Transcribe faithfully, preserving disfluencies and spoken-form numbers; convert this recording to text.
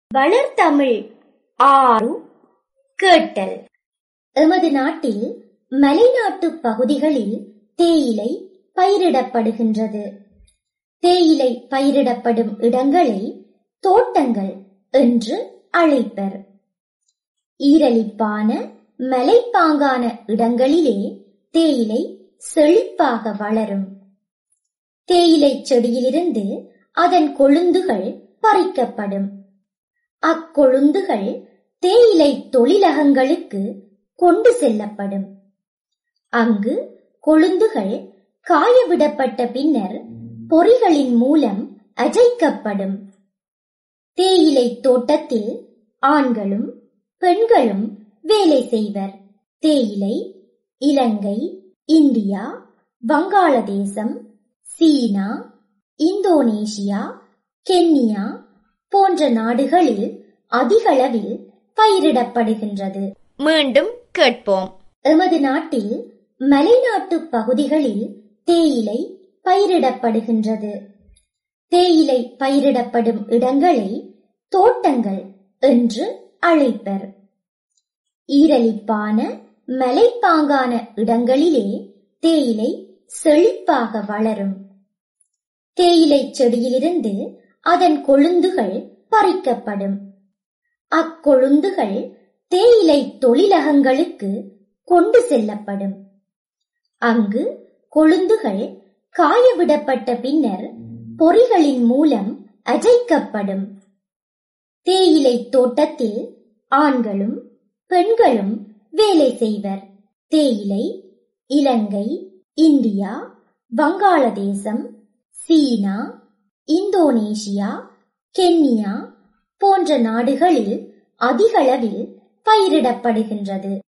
வளர்தமிழ் ஆறு கேட்டல். எமது நாட்டில் மலைநாட்டு பகுதிகளில் தேயிலை பயிரிடப்படுகின்றது. தேயிலை பயிரிடப்படும் இடங்களை தோட்டங்கள் என்று அழைப்பர். ஈரலிப்பான மலைப்பாங்கான இடங்களிலே தேயிலை செழிப்பாக வளரும். தேயிலை செடியிலிருந்து அதன் கொழுந்துகள் பறிக்கப்படும். அக்கொழுந்துகள் தேயிலை தொழிலகங்களுக்கு கொண்டு செல்லப்படும். அங்கு கொழுந்துகள் காயவிடப்பட்ட பின்னர் பொறிகளின் மூலம் அஜைக்கப்படும். தேயிலை தோட்டத்தில் ஆண்களும் பெண்களும் வேலை செய்வர். தேயிலை இலங்கை, இந்தியா, வங்காளதேசம், சீனா, இந்தோனேசியா, கென்யா போன்ற நாடுகளில் அதிகளவில் பயிரிடப்படுகின்றது. மீண்டும் கேட்போம். எமது நாட்டில் மலைநாட்டு பகுதிகளில் தேயிலை பயிரிடப்படுகின்றது. தேயிலை பயிரிடப்படும் இடங்களை தோட்டங்கள் என்று அழைப்பர். ஈரலிப்பான மலைப்பாங்கான இடங்களிலே தேயிலை செழிப்பாக வளரும். தேயிலை செடியிலிருந்து அதன் கொழுந்துகள் பறிக்கப்படும். அக்கொழுந்துகள் தேயிலை தொழிலகங்களுக்கு கொண்டு செல்லப்படும். அங்கு கொழுந்துகள் காயவிடப்பட்ட பின்னர் பொறிகளின் மூலம் அஜைக்கப்படும். தேயிலை தோட்டத்தில் ஆண்களும் பெண்களும் வேலை செய்வர். தேயிலை இலங்கை, இந்தியா, வங்காளதேசம், சீனா, இந்தோனேசியா, கென்யா போன்ற நாடுகளில் அதிகளவில் பயிரிடப்படுகின்றது.